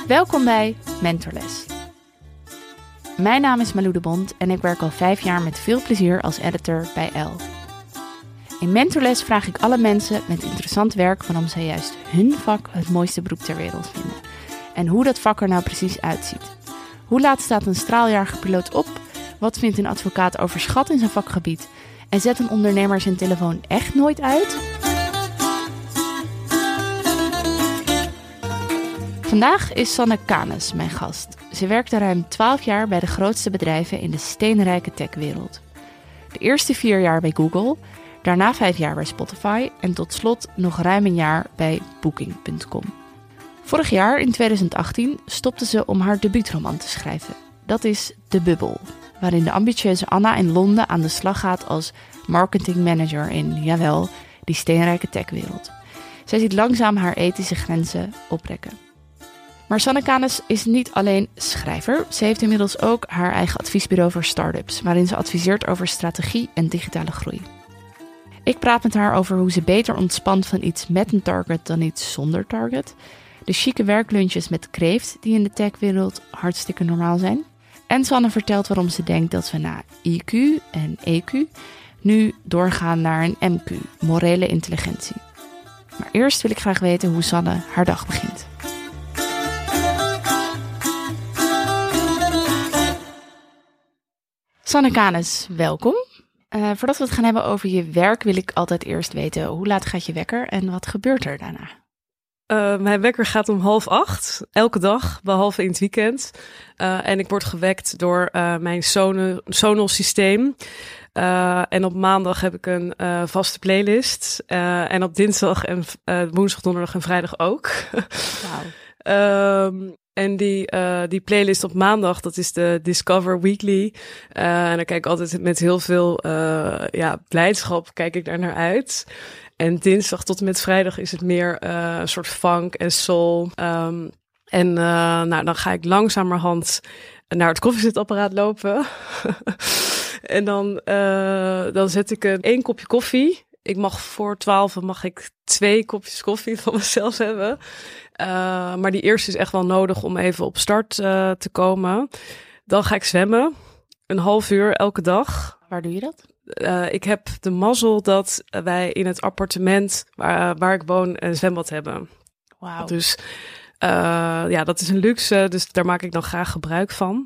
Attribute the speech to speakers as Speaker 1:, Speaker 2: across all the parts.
Speaker 1: Welkom bij Mentorles. Mijn naam is Malou de Bond en ik werk al 5 jaar met veel plezier als editor bij Elle. In Mentorles vraag ik alle mensen met interessant werk waarom zij juist hun vak het mooiste beroep ter wereld vinden. En hoe dat vak er nou precies uitziet. Hoe laat staat een straaljarige piloot op? Wat vindt een advocaat overschat in zijn vakgebied? En zet een ondernemer zijn telefoon echt nooit uit? Vandaag is Sanne Canes mijn gast. Ze werkte ruim 12 jaar bij de grootste bedrijven in de steenrijke techwereld. De eerste 4 jaar bij Google, daarna 5 jaar bij Spotify en tot slot nog ruim een jaar bij Booking.com. Vorig jaar, in 2018, stopte ze om haar debuutroman te schrijven. Dat is De Bubbel, waarin de ambitieuze Anna in Londen aan de slag gaat als marketingmanager in, jawel, die steenrijke techwereld. Zij ziet langzaam haar ethische grenzen oprekken. Maar Sanne Canes is niet alleen schrijver. Ze heeft inmiddels ook haar eigen adviesbureau voor start-ups, waarin ze adviseert over strategie en digitale groei. Ik praat met haar over hoe ze beter ontspant van iets met een target dan iets zonder target. De chique werklunches met kreeft die in de techwereld hartstikke normaal zijn. En Sanne vertelt waarom ze denkt dat we na IQ en EQ nu doorgaan naar een MQ, morele intelligentie. Maar eerst wil ik graag weten hoe Sanne haar dag begint. Sanne Canes, welkom. Voordat we het gaan hebben over je werk, wil ik altijd eerst weten hoe laat gaat je wekker en wat gebeurt er daarna?
Speaker 2: Mijn wekker gaat om 7:30, elke dag, behalve in het weekend. En ik word gewekt door mijn Sonos systeem. En op maandag heb ik een vaste playlist. En op dinsdag en woensdag, donderdag en vrijdag ook. Wauw. En die playlist op maandag, dat is de Discover Weekly. En daar kijk ik altijd met heel veel blijdschap kijk ik daar naar uit. En dinsdag tot en met vrijdag is het meer een soort funk en soul. Dan ga ik langzamerhand naar het koffiezetapparaat lopen. En dan zet ik 1 kopje koffie. Ik mag voor 12 2 kopjes koffie van mezelf hebben. Maar die eerste is echt wel nodig om even op start te komen. Dan ga ik zwemmen. 1,5 uur elke dag.
Speaker 1: Waar doe je dat?
Speaker 2: Ik heb de mazzel dat wij in het appartement waar ik woon een zwembad hebben.
Speaker 1: Wauw.
Speaker 2: Dus dat is een luxe. Dus daar maak ik dan graag gebruik van.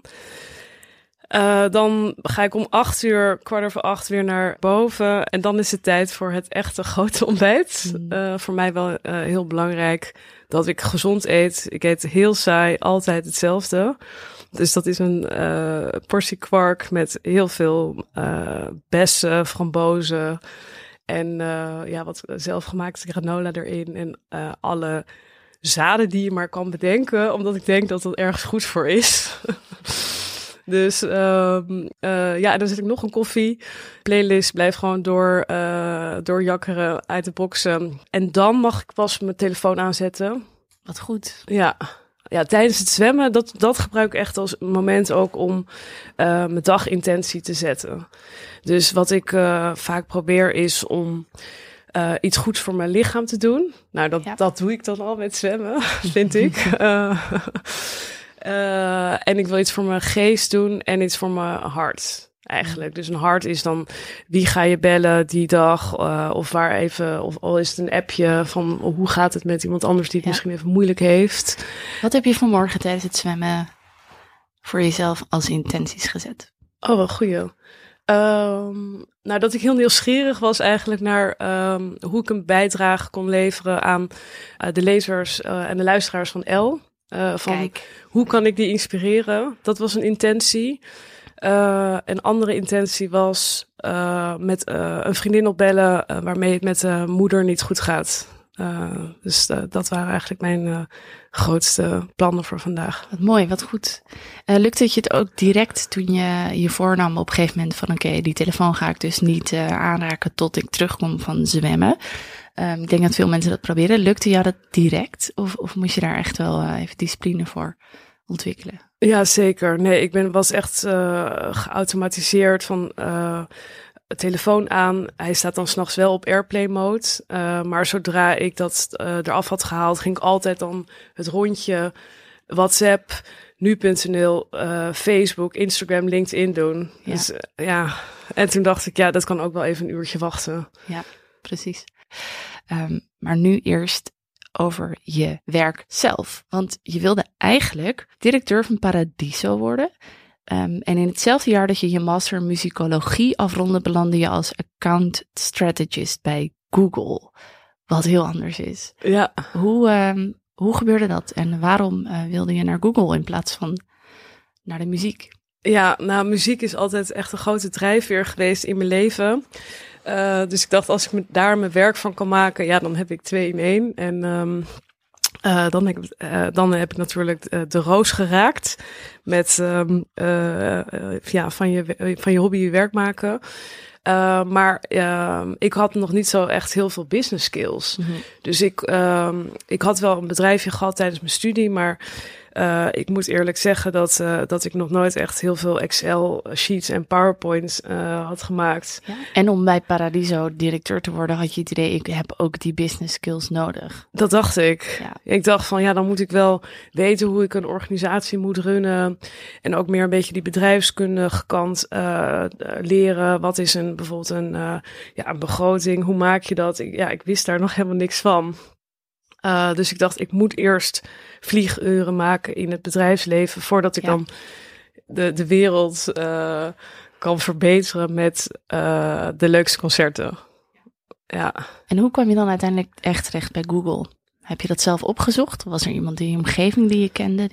Speaker 2: Dan ga ik om 8 uur, 7:15 weer naar boven. En dan is het tijd voor het echte grote ontbijt. Voor mij wel heel belangrijk dat ik gezond eet. Ik eet heel saai, altijd hetzelfde. Dus dat is een portie kwark met heel veel bessen, frambozen en wat zelfgemaakte granola erin. En alle zaden die je maar kan bedenken, omdat ik denk dat dat ergens goed voor is. Dus en dan zet ik nog een koffie. Playlist blijft gewoon doorjakkeren uit de boxen. En dan mag ik pas mijn telefoon aanzetten.
Speaker 1: Wat goed.
Speaker 2: Ja, tijdens het zwemmen, dat gebruik ik echt als moment ook om mijn dagintentie te zetten. Dus wat ik vaak probeer is om iets goeds voor mijn lichaam te doen. Nou, dat doe ik dan al met zwemmen, vind ik. En ik wil iets voor mijn geest doen en iets voor mijn hart, eigenlijk. Dus een hart is dan, wie ga je bellen die dag? Of waar even, of al is het een appje van hoe gaat het met iemand anders die het misschien even moeilijk heeft.
Speaker 1: Wat heb je vanmorgen tijdens het zwemmen voor jezelf als intenties gezet?
Speaker 2: Oh, wel goeie. Dat ik heel nieuwsgierig was eigenlijk naar hoe ik een bijdrage kon leveren aan de lezers en de luisteraars van Elle. Hoe kan ik die inspireren? Dat was een intentie. Een andere intentie was met een vriendin opbellen waarmee het met de moeder niet goed gaat. Dus dat waren eigenlijk mijn grootste plannen voor vandaag.
Speaker 1: Wat mooi, wat goed. Lukte het je het ook direct toen je je voornam op een gegeven moment van oké, die telefoon ga ik dus niet aanraken tot ik terugkom van zwemmen. Ik denk dat veel mensen dat proberen. Lukte jou dat direct? Of moest je daar echt wel even discipline voor ontwikkelen?
Speaker 2: Ja, zeker. Nee, ik was echt geautomatiseerd van telefoon aan. Hij staat dan 's nachts wel op airplane mode. Maar zodra ik dat eraf had gehaald, ging ik altijd dan het rondje WhatsApp, nu.nl, Facebook, Instagram, LinkedIn doen.
Speaker 1: Ja.
Speaker 2: Dus en toen dacht ik, dat kan ook wel even een uurtje wachten.
Speaker 1: Ja, precies. Maar nu eerst over je werk zelf. Want je wilde eigenlijk directeur van Paradiso worden. En in hetzelfde jaar dat je je master muzikologie afronde, belandde je als account strategist bij Google. Wat heel anders is.
Speaker 2: Ja.
Speaker 1: Hoe gebeurde dat? En waarom wilde je naar Google in plaats van naar de muziek?
Speaker 2: Ja, nou, muziek is altijd echt een grote drijfveer geweest in mijn leven. Dus ik dacht, als ik daar mijn werk van kan maken, dan heb ik 2 in 1. En dan heb ik natuurlijk de roos geraakt met van je hobby je werk maken. Maar ik had nog niet zo echt heel veel business skills. Mm-hmm. Dus ik had wel een bedrijfje gehad tijdens mijn studie, maar ik moet eerlijk zeggen dat ik nog nooit echt heel veel Excel sheets en PowerPoints had gemaakt.
Speaker 1: Ja. En om bij Paradiso directeur te worden had je het idee, ik heb ook die business skills nodig.
Speaker 2: Dat dacht ik.
Speaker 1: Ja.
Speaker 2: Ik dacht van dan moet ik wel weten hoe ik een organisatie moet runnen. En ook meer een beetje die bedrijfskundige kant leren. Wat is bijvoorbeeld een begroting? Hoe maak je dat? Ik wist daar nog helemaal niks van. Dus ik dacht, ik moet eerst vlieguren maken in het bedrijfsleven voordat ik dan de wereld kan verbeteren met de leukste concerten. Ja.
Speaker 1: En hoe kwam je dan uiteindelijk echt terecht bij Google? Heb je dat zelf opgezocht? Was er iemand in je omgeving die je kende?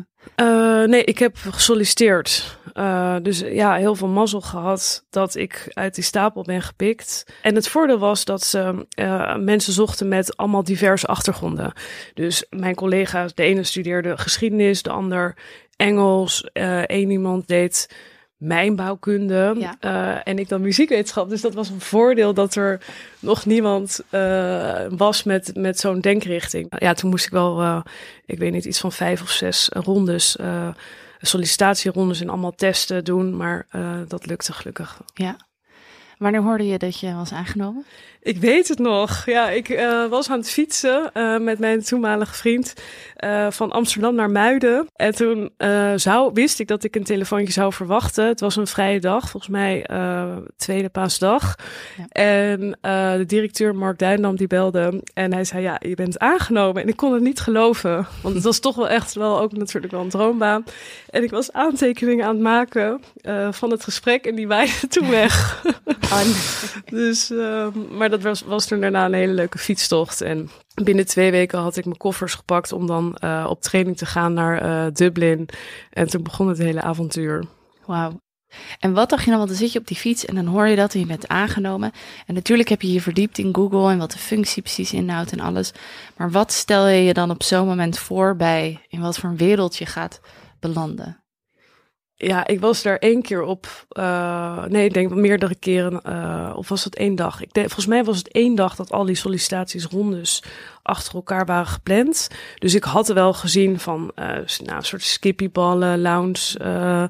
Speaker 2: Nee, ik heb gesolliciteerd. Dus heel veel mazzel gehad dat ik uit die stapel ben gepikt. En het voordeel was dat ze mensen zochten met allemaal diverse achtergronden. Dus mijn collega's, de ene studeerde geschiedenis, de ander Engels. Eén iemand deed mijnbouwkunde en ik dan muziekwetenschap. Dus dat was een voordeel dat er nog niemand was met zo'n denkrichting. Ja, toen moest ik wel, ik weet niet, iets van 5 of 6 rondes, sollicitatierondes en allemaal testen doen. Maar dat lukte gelukkig.
Speaker 1: Ja. Wanneer hoorde je dat je was aangenomen?
Speaker 2: Ik weet het nog. Ja, ik was aan het fietsen met mijn toenmalige vriend van Amsterdam naar Muiden. En toen wist ik dat ik een telefoontje zou verwachten. Het was een vrije dag, volgens mij tweede paasdag. Ja. En de directeur Mark Duindam die belde en hij zei, je bent aangenomen. En ik kon het niet geloven, want het was toch wel echt ook natuurlijk wel een droombaan. En ik was aantekeningen aan het maken van het gesprek en die waaide toen weg. Dus, maar dat was toen daarna een hele leuke fietstocht. En binnen 2 weken had ik mijn koffers gepakt om dan op training te gaan naar Dublin. En toen begon het hele avontuur.
Speaker 1: Wauw. En wat dacht je dan? Want dan zit je op die fiets en dan hoor je dat en je bent aangenomen. En natuurlijk heb je je verdiept in Google en wat de functie precies inhoudt en alles. Maar wat stel je je dan op zo'n moment voor bij in wat voor een wereld je gaat belanden?
Speaker 2: Ja, ik was daar 1 keer op. Ik denk meerdere keren. Of was het 1 dag? Volgens mij was het 1 dag dat al die sollicitatiesrondes achter elkaar waren gepland. Dus ik had er wel gezien van een soort skippyballen, lounge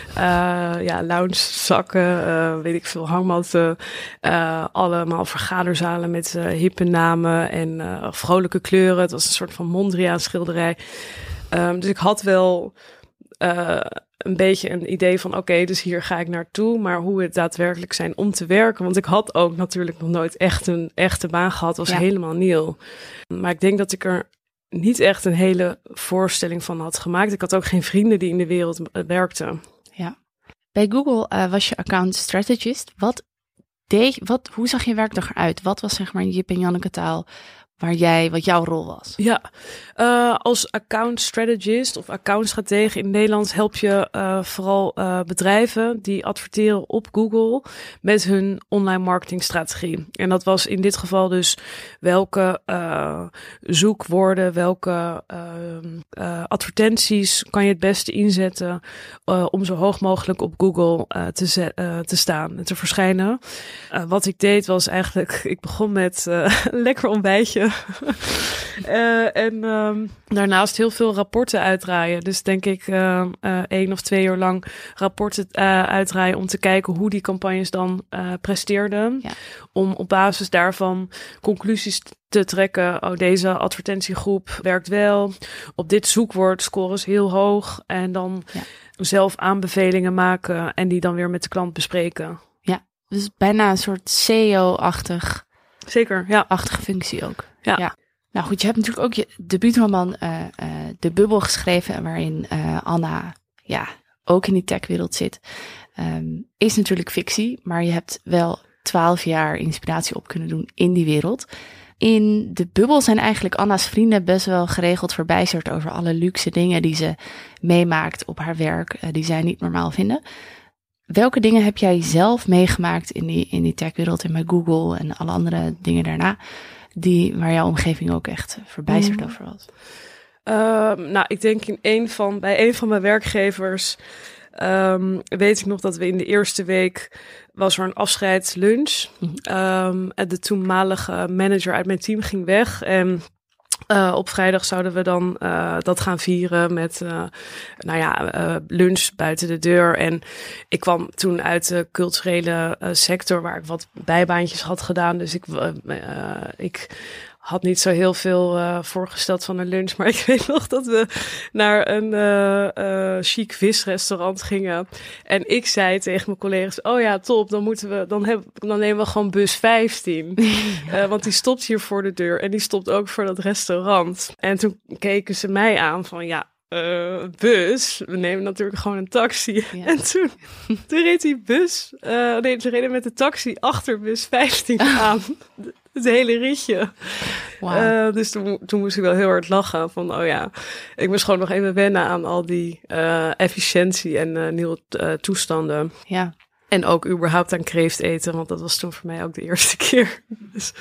Speaker 2: zakken, weet ik veel, hangmatten. Allemaal vergaderzalen met hippe namen en vrolijke kleuren. Het was een soort van Mondriaan schilderij. Dus ik had wel een beetje een idee van oké, dus hier ga ik naartoe. Maar hoe het daadwerkelijk zijn om te werken. Want ik had ook natuurlijk nog nooit echt een echte baan gehad. Was helemaal nieuw. Maar ik denk dat ik er niet echt een hele voorstelling van had gemaakt. Ik had ook geen vrienden die in de wereld werkten.
Speaker 1: Ja. Bij Google was je account strategist. Hoe zag je werkdag eruit? Wat was zeg maar in Jip en Janneke taal wat jouw rol was?
Speaker 2: Ja, als account strategist of accountstratege in Nederland help je vooral bedrijven die adverteren op Google met hun online marketingstrategie. En dat was in dit geval dus welke zoekwoorden, welke advertenties kan je het beste inzetten om zo hoog mogelijk op Google te staan en te verschijnen. Wat ik deed was eigenlijk, ik begon met een lekker ontbijtje Daarnaast heel veel rapporten uitdraaien. Dus denk ik 1 of 2 jaar lang rapporten uitdraaien om te kijken hoe die campagnes dan presteerden.
Speaker 1: Ja.
Speaker 2: Om op basis daarvan conclusies te trekken. Oh, deze advertentiegroep werkt wel. Op dit zoekwoord scoren ze heel hoog. En dan zelf aanbevelingen maken en die dan weer met de klant bespreken.
Speaker 1: Ja, dus bijna een soort SEO-achtig.
Speaker 2: Zeker, ja.
Speaker 1: Achtige functie ook.
Speaker 2: Ja.
Speaker 1: Nou goed, je hebt natuurlijk ook je debuutroman De Bubbel geschreven, waarin Anna ook in die techwereld zit. Is natuurlijk fictie, maar je hebt wel 12 jaar inspiratie op kunnen doen in die wereld. In De Bubbel zijn eigenlijk Anna's vrienden best wel geregeld verbijsterd over alle luxe dingen die ze meemaakt op haar werk, die zij niet normaal vinden. Welke dingen heb jij zelf meegemaakt in die techwereld en bij Google en alle andere dingen daarna, waar jouw omgeving ook echt verbijsterd over was?
Speaker 2: Ik denk bij een van mijn werkgevers weet ik nog dat we in de eerste week was er een afscheidslunch. En de toenmalige manager uit mijn team ging weg en op vrijdag zouden we dan dat gaan vieren met lunch buiten de deur. En ik kwam toen uit de culturele sector waar ik wat bijbaantjes had gedaan. Dus ik had niet zo heel veel voorgesteld van een lunch. Maar ik weet nog dat we naar een chic visrestaurant gingen. En ik zei tegen mijn collega's, oh ja, top, dan nemen we gewoon bus 15. Want die stopt hier voor de deur en die stopt ook voor dat restaurant. En toen keken ze mij aan van bus, we nemen natuurlijk gewoon een taxi. Ja. En toen reed die bus, ze reden met de taxi achter bus 15 aan. Het hele ritje. Wow. Dus toen moest ik wel heel hard lachen. Van, ik moest gewoon nog even wennen aan al die efficiëntie en nieuwe toestanden.
Speaker 1: Ja.
Speaker 2: En ook überhaupt aan kreeft eten. Want dat was toen voor mij ook de eerste keer. Dus,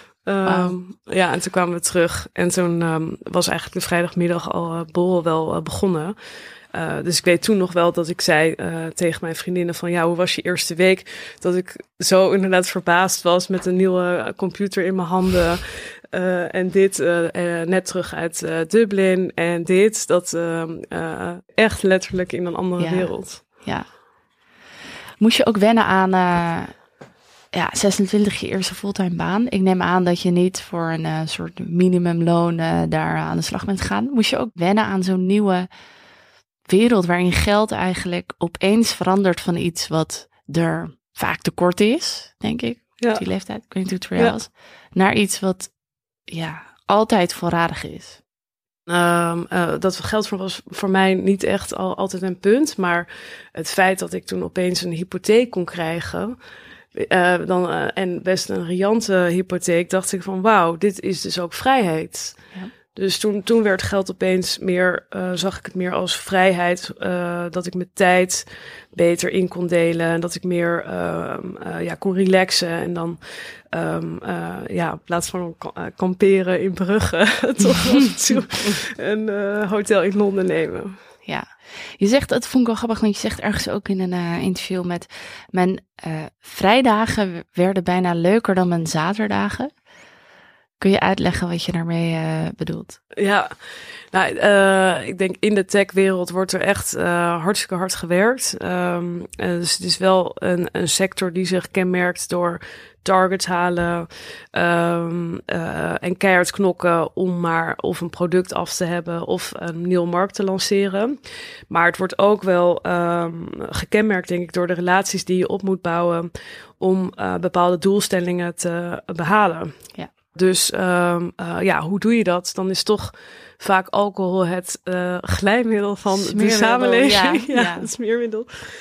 Speaker 2: en toen kwamen we terug. En toen was eigenlijk de vrijdagmiddag al borrel wel begonnen. Dus ik weet toen nog wel dat ik zei tegen mijn vriendinnen van hoe was je eerste week? Dat ik zo inderdaad verbaasd was met een nieuwe computer in mijn handen. En dit net terug uit Dublin. En dit, dat echt letterlijk in een andere wereld.
Speaker 1: Ja. Moest je ook wennen aan 26 je eerste fulltime baan? Ik neem aan dat je niet voor een soort minimumloon daar aan de slag bent gegaan. Moest je ook wennen aan zo'n nieuwe wereld waarin geld eigenlijk opeens verandert van iets wat er vaak tekort is, denk ik, op die leeftijd, ik weet niet hoe het voor jou was, naar iets wat altijd voorradig is.
Speaker 2: Dat geld was voor mij niet echt altijd een punt, maar het feit dat ik toen opeens een hypotheek kon krijgen, en best een riante hypotheek, dacht ik van wauw, dit is dus ook vrijheid. Ja. Dus toen werd geld opeens meer, zag ik het meer als vrijheid, dat ik mijn tijd beter in kon delen en dat ik meer kon relaxen en dan in plaats van kamperen in Brugge toch af en toe een hotel in Londen nemen.
Speaker 1: Ja, je zegt, dat vond ik wel grappig, want je zegt ergens ook in een interview met mijn vrijdagen werden bijna leuker dan mijn zaterdagen. Kun je uitleggen wat je daarmee bedoelt?
Speaker 2: Ja, ik denk in de techwereld wordt er echt hartstikke hard gewerkt. Dus het is wel een sector die zich kenmerkt door targets halen en keihard knokken om maar of een product af te hebben of een nieuwe markt te lanceren. Maar het wordt ook wel gekenmerkt, denk ik, door de relaties die je op moet bouwen om bepaalde doelstellingen te behalen. Ja. Dus hoe doe je dat? Dan is toch vaak alcohol het glijmiddel van de samenleving. Ja, het smeermiddel.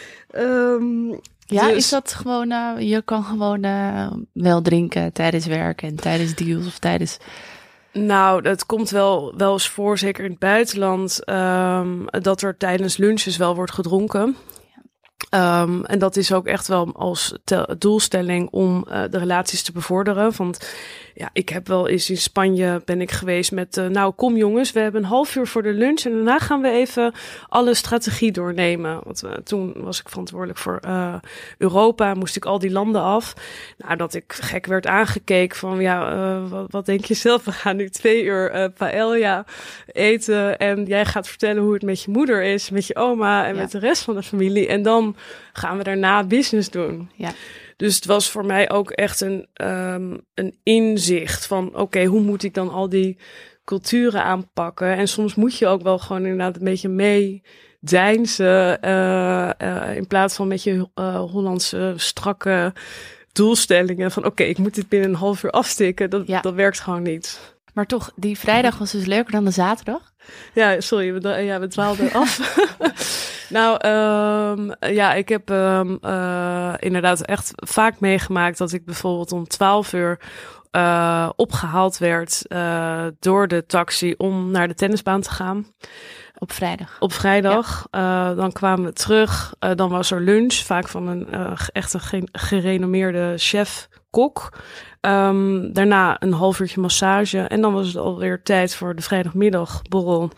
Speaker 1: Dus is dat gewoon, je kan gewoon wel drinken tijdens werk en tijdens deals of tijdens...
Speaker 2: Nou, het komt wel eens voor, zeker in het buitenland, dat er tijdens lunches wel wordt gedronken. En dat is ook echt wel als doelstelling om de relaties te bevorderen. Want ik heb wel eens in Spanje ben ik geweest met, nou kom jongens, we hebben een half uur voor de lunch en daarna gaan we even alle strategie doornemen. Want toen was ik verantwoordelijk voor Europa, moest ik al die landen af. Nou, dat ik gek werd aangekeken van, wat denk je zelf? We gaan nu 2 uur paella eten en jij gaat vertellen hoe het met je moeder is, met je oma en met de rest van de familie. En dan gaan we daarna business doen. Ja. Dus het was voor mij ook echt een inzicht van, oké, hoe moet ik dan al die culturen aanpakken? En soms moet je ook wel gewoon inderdaad een beetje meedeinzen in plaats van met je Hollandse strakke doelstellingen van, oké, ik moet dit binnen een half uur afstikken. Dat werkt gewoon niet.
Speaker 1: Maar toch, die vrijdag was dus leuker dan de zaterdag?
Speaker 2: Ja, sorry, we dwaalden af. Nou, ik heb inderdaad echt vaak meegemaakt dat ik bijvoorbeeld om 12 uur opgehaald werd door de taxi om naar de tennisbaan te gaan.
Speaker 1: Op vrijdag?
Speaker 2: Dan kwamen we terug. Dan was er lunch, vaak van een gerenommeerde chef-kok. Daarna een half uurtje massage. En dan was het alweer tijd voor de vrijdagmiddagborrel.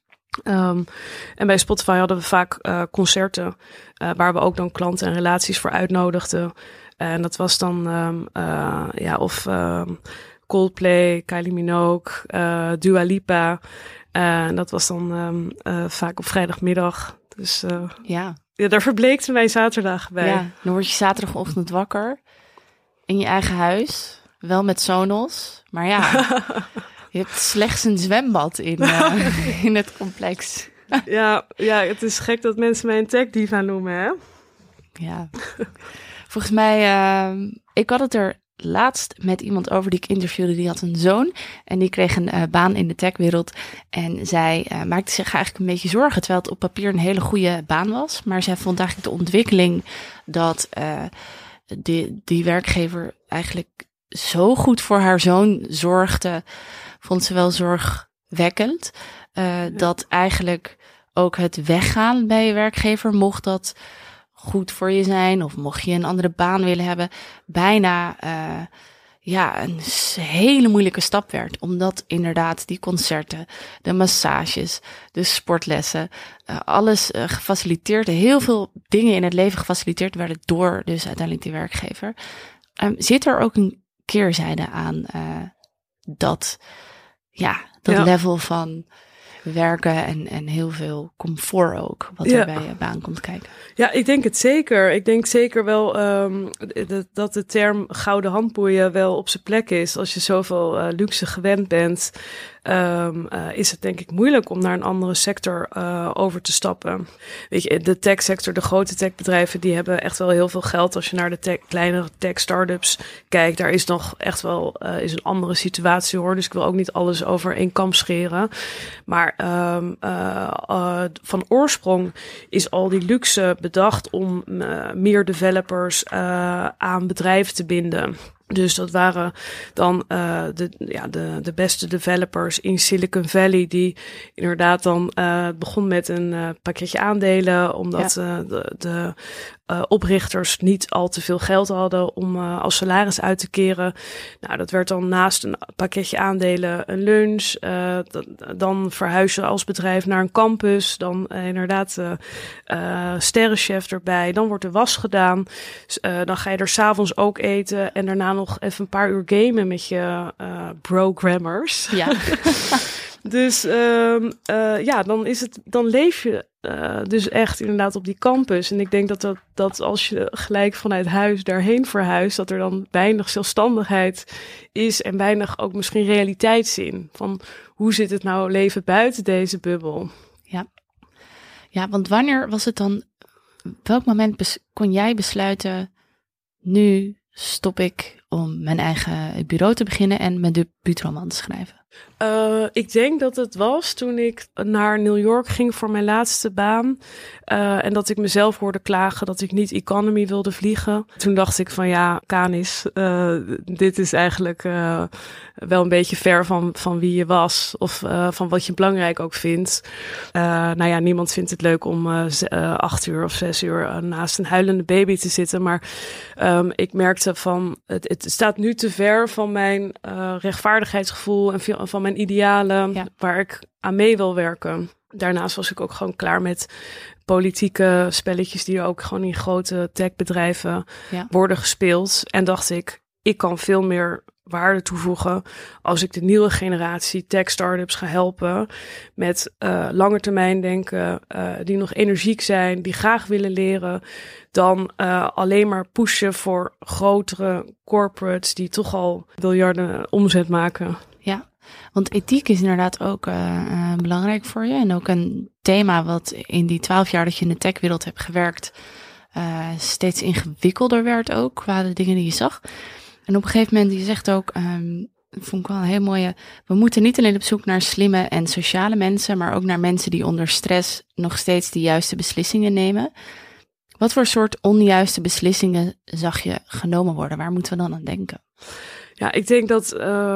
Speaker 2: En bij Spotify hadden we vaak concerten waar we ook dan klanten en relaties voor uitnodigden. En dat was dan Coldplay, Kylie Minogue, Dua Lipa. En dat was dan vaak op vrijdagmiddag. Dus daar verbleekte mijn zaterdag bij.
Speaker 1: Ja, dan word je zaterdagochtend wakker in je eigen huis. Wel met Sonos, maar je hebt slechts een zwembad in het complex.
Speaker 2: Ja, het is gek dat mensen mij een tech diva noemen, hè?
Speaker 1: Ja. Volgens mij, ik had het er laatst met iemand over die ik interviewde. Die had een zoon en die kreeg een baan in de techwereld. En zij maakte zich eigenlijk een beetje zorgen, terwijl het op papier een hele goede baan was. Maar zij vond eigenlijk de ontwikkeling dat die werkgever eigenlijk zo goed voor haar zoon zorgde, vond ze wel zorgwekkend. Dat eigenlijk ook het weggaan bij je werkgever, mocht dat goed voor je zijn of mocht je een andere baan willen hebben, bijna een hele moeilijke stap werd. Omdat inderdaad die concerten, de massages, de sportlessen, alles gefaciliteerd, heel veel dingen in het leven gefaciliteerd werden door dus uiteindelijk die werkgever. Zit er ook een keerzijde aan dat level van werken en heel veel comfort ook, wat er bij je baan komt kijken?
Speaker 2: Ja, ik denk het zeker. Ik denk zeker wel dat de term gouden handboeien wel op zijn plek is. Als je zoveel luxe gewend bent, is het denk ik moeilijk om naar een andere sector over te stappen. Weet je, de techsector, de grote techbedrijven, die hebben echt wel heel veel geld. Als je naar de kleinere tech-startups kijkt, daar is nog echt wel is een andere situatie, hoor. Dus ik wil ook niet alles over één kam scheren. Maar van oorsprong is al die luxe bedacht om meer developers aan bedrijven te binden. Dus dat waren dan de beste developers in Silicon Valley, die inderdaad dan begon met een pakketje aandelen, omdat de oprichters niet al te veel geld hadden om als salaris uit te keren. Nou, dat werd dan naast een pakketje aandelen een lunch. Dan verhuis je als bedrijf naar een campus. Dan inderdaad sterrenchef erbij. Dan wordt de was gedaan. Dan ga je er 's avonds ook eten. En daarna nog even een paar uur gamen met je programmers. Ja. Dus dan leef je dus echt inderdaad op die campus. En ik denk dat als je gelijk vanuit huis daarheen verhuist, dat er dan weinig zelfstandigheid is en weinig ook misschien realiteitszin. Van hoe zit het nou leven buiten deze bubbel?
Speaker 1: Ja, want wanneer was het dan, op welk moment kon jij besluiten, nu stop ik om mijn eigen bureau te beginnen en mijn debuutroman te schrijven?
Speaker 2: Ik denk dat het was toen ik naar New York ging voor mijn laatste baan. En dat ik mezelf hoorde klagen dat ik niet economy wilde vliegen. Toen dacht ik van Canis, dit is eigenlijk wel een beetje ver van wie je was. Of van wat je belangrijk ook vindt. Niemand vindt het leuk om 8 uur of 6 uur naast een huilende baby te zitten. Maar ik merkte van, het het staat nu te ver van mijn rechtvaardigheidsgevoel en van mijn idealen waar ik aan mee wil werken. Daarnaast was ik ook gewoon klaar met politieke spelletjes die er ook gewoon in grote techbedrijven worden gespeeld. En dacht ik kan veel meer waarde toevoegen als ik de nieuwe generatie tech-startups ga helpen met langetermijn denken, die nog energiek zijn, die graag willen leren, dan alleen maar pushen voor grotere corporates die toch al miljarden omzet maken.
Speaker 1: Ja, want ethiek is inderdaad ook belangrijk voor je en ook een thema wat in die 12 jaar dat je in de techwereld hebt gewerkt steeds ingewikkelder werd ook qua de dingen die je zag. En op een gegeven moment, je zegt ook, vond ik wel een heel mooie, we moeten niet alleen op zoek naar slimme en sociale mensen, maar ook naar mensen die onder stress nog steeds de juiste beslissingen nemen. Wat voor soort onjuiste beslissingen zag je genomen worden? Waar moeten we dan aan denken?
Speaker 2: Ja, ik denk dat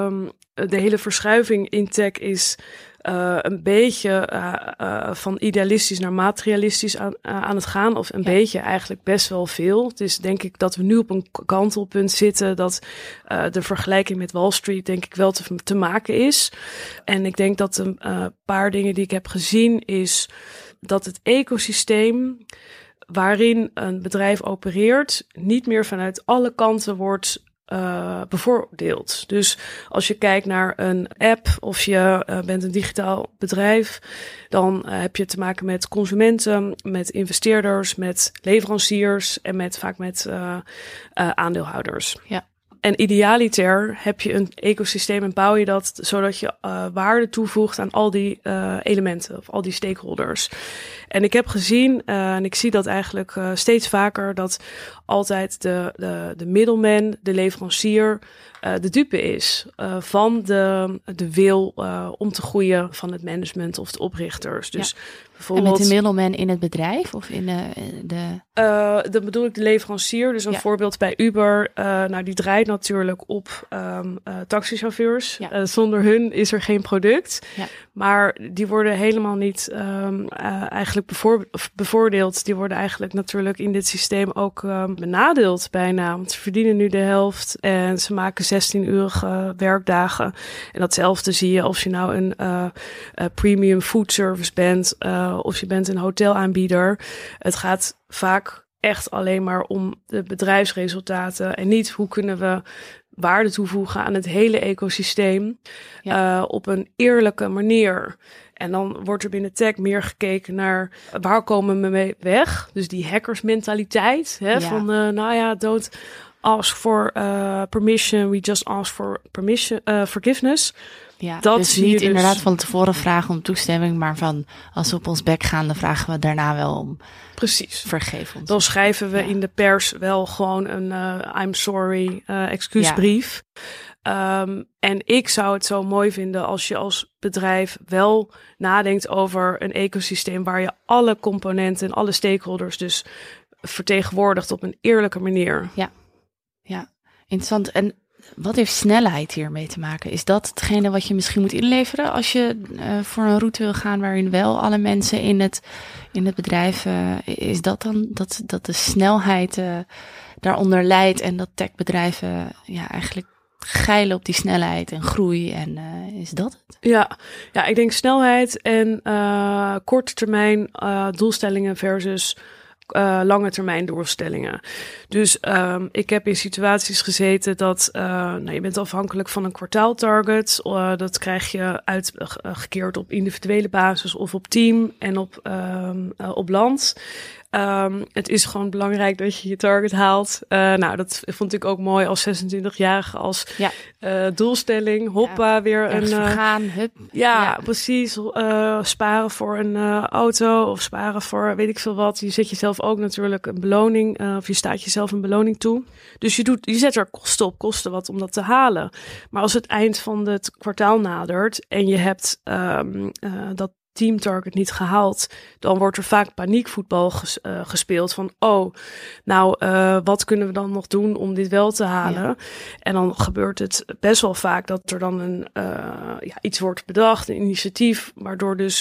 Speaker 2: de hele verschuiving in tech is een beetje van idealistisch naar materialistisch aan het gaan. Of een beetje eigenlijk best wel veel. Het is denk ik dat we nu op een kantelpunt zitten dat de vergelijking met Wall Street denk ik wel te maken is. En ik denk dat een paar dingen die ik heb gezien is dat het ecosysteem waarin een bedrijf opereert niet meer vanuit alle kanten wordt bevoordeeld. Dus als je kijkt naar een app of je bent een digitaal bedrijf, dan heb je te maken met consumenten, met investeerders, met leveranciers en vaak met aandeelhouders. Ja. En idealiter heb je een ecosysteem en bouw je dat zodat je waarde toevoegt aan al die elementen of al die stakeholders. En ik heb gezien, en ik zie dat eigenlijk steeds vaker, dat altijd de middleman, de leverancier, de dupe is van de wil om te groeien van het management of de oprichters. Dus bijvoorbeeld,
Speaker 1: en met de middleman in het bedrijf of in de...
Speaker 2: Dan bedoel ik de leverancier. Dus een voorbeeld bij Uber. Die draait natuurlijk op taxichauffeurs. Ja. Zonder hun is er geen product. Ja. Maar die worden helemaal niet eigenlijk bevoordeeld. Die worden eigenlijk natuurlijk in dit systeem ook benadeeld bijna. Want ze verdienen nu de helft en ze maken 16-urige werkdagen. En datzelfde zie je als je nou een premium food service bent of je bent een hotelaanbieder. Het gaat vaak echt alleen maar om de bedrijfsresultaten en niet hoe kunnen we waarde toevoegen aan het hele ecosysteem op een eerlijke manier. En dan wordt er binnen tech meer gekeken naar waar komen we mee weg. Dus die hackersmentaliteit van don't ask for permission, we just ask for forgiveness.
Speaker 1: Ja, dat dus niet inderdaad van tevoren vragen om toestemming, maar van als we op ons bek gaan, dan vragen we daarna wel om.
Speaker 2: Precies.
Speaker 1: Vergeef ons.
Speaker 2: Dan schrijven we in de pers wel gewoon een I'm sorry excuusbrief. En ik zou het zo mooi vinden als je als bedrijf wel nadenkt over een ecosysteem waar je alle componenten en alle stakeholders dus vertegenwoordigt op een eerlijke manier.
Speaker 1: Ja, interessant. En wat heeft snelheid hiermee te maken? Is dat hetgene wat je misschien moet inleveren als je voor een route wil gaan waarin wel alle mensen in het bedrijf, is dat dan dat de snelheid daaronder leidt en dat techbedrijven eigenlijk geilen op die snelheid en groei en is dat het?
Speaker 2: Ja, ik denk snelheid en korte termijn doelstellingen versus lange termijn doelstellingen. Dus ik heb in situaties gezeten dat je bent afhankelijk van een kwartaaltarget. Dat krijg je uitgekeerd op individuele basis of op team en op land. Het is gewoon belangrijk dat je je target haalt. Dat vond ik ook mooi als 26-jarige als doelstelling. Hoppa, weer een
Speaker 1: vergaan, hup.
Speaker 2: Precies. Sparen voor een auto of sparen voor weet ik veel wat. Je zet jezelf ook natuurlijk een beloning of je staat jezelf een beloning toe. Dus je zet er kosten wat om dat te halen. Maar als het eind van het kwartaal nadert en je hebt dat teamtarget niet gehaald, dan wordt er vaak paniekvoetbal gespeeld van wat kunnen we dan nog doen om dit wel te halen? Ja. En dan gebeurt het best wel vaak dat er dan iets wordt bedacht, een initiatief, waardoor dus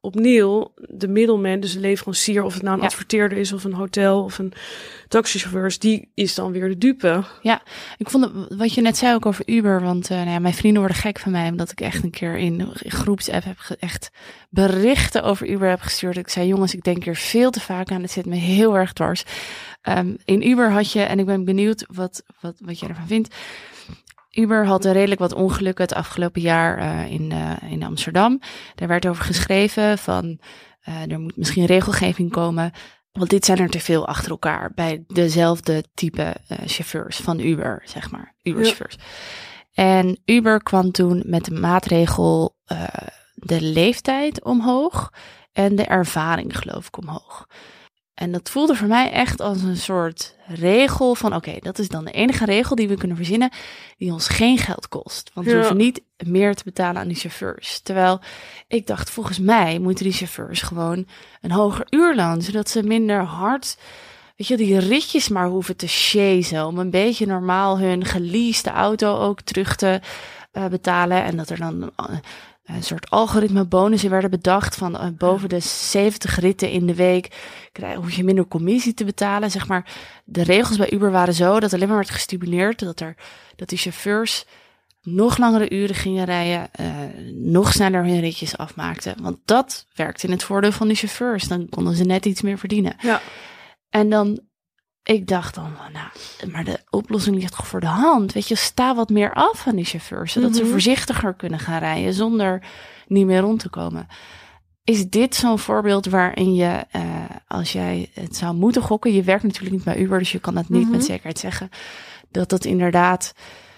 Speaker 2: opnieuw de middelman, dus de leverancier, of het nou een adverteerder is of een hotel of een taxichauffeurs, die is dan weer de dupe.
Speaker 1: Ja, ik vond het, wat je net zei ook over Uber, want mijn vrienden worden gek van mij, omdat ik echt een keer in groepsapp echt berichten over Uber heb gestuurd. Ik zei, jongens, ik denk hier veel te vaak aan, het zit me heel erg dwars. In Uber had je, en ik ben benieuwd wat je ervan vindt, Uber had redelijk wat ongelukken het afgelopen jaar in Amsterdam. Daar werd over geschreven van, er moet misschien regelgeving komen, want dit zijn er te veel achter elkaar bij dezelfde type chauffeurs van Uber, zeg maar, Uber-chauffeurs. Ja. En Uber kwam toen met de maatregel de leeftijd omhoog en de ervaring, geloof ik, omhoog. En dat voelde voor mij echt als een soort regel van, oké, dat is dan de enige regel die we kunnen verzinnen die ons geen geld kost. Want we hoeven niet meer te betalen aan die chauffeurs. Terwijl ik dacht, volgens mij moeten die chauffeurs gewoon een hoger uurloon, zodat ze minder hard, weet je, die ritjes maar hoeven te chasen om een beetje normaal hun geleasede auto ook terug te betalen. En dat er dan een soort algoritme bonussen werden bedacht van boven de 70 ritten in de week hoef je minder commissie te betalen. Zeg maar, de regels bij Uber waren zo dat alleen maar werd gestimuleerd dat die chauffeurs nog langere uren gingen rijden, nog sneller hun ritjes afmaakten. Want dat werkte in het voordeel van die chauffeurs. Dan konden ze net iets meer verdienen. Ja. En dan, ik dacht dan, maar de oplossing ligt toch voor de hand. Weet je, sta wat meer af van die chauffeurs, zodat ze voorzichtiger kunnen gaan rijden zonder niet meer rond te komen. Is dit zo'n voorbeeld waarin je, als jij het zou moeten gokken, je werkt natuurlijk niet bij Uber, dus je kan dat niet met zekerheid zeggen, dat inderdaad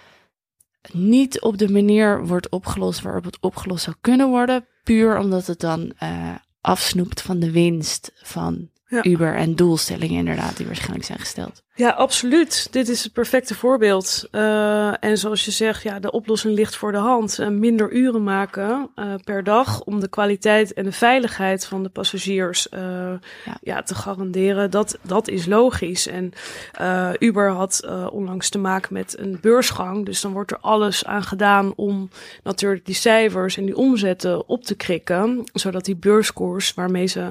Speaker 1: niet op de manier wordt opgelost waarop het opgelost zou kunnen worden, puur omdat het dan afsnoept van de winst van Uber en doelstellingen inderdaad die waarschijnlijk zijn gesteld.
Speaker 2: Ja, absoluut. Dit is het perfecte voorbeeld. En zoals je zegt, de oplossing ligt voor de hand. Minder uren maken per dag om de kwaliteit en de veiligheid van de passagiers te garanderen. Dat is logisch. En Uber had onlangs te maken met een beursgang. Dus dan wordt er alles aan gedaan om natuurlijk die cijfers en die omzetten op te krikken. Zodat die beurskoers waarmee ze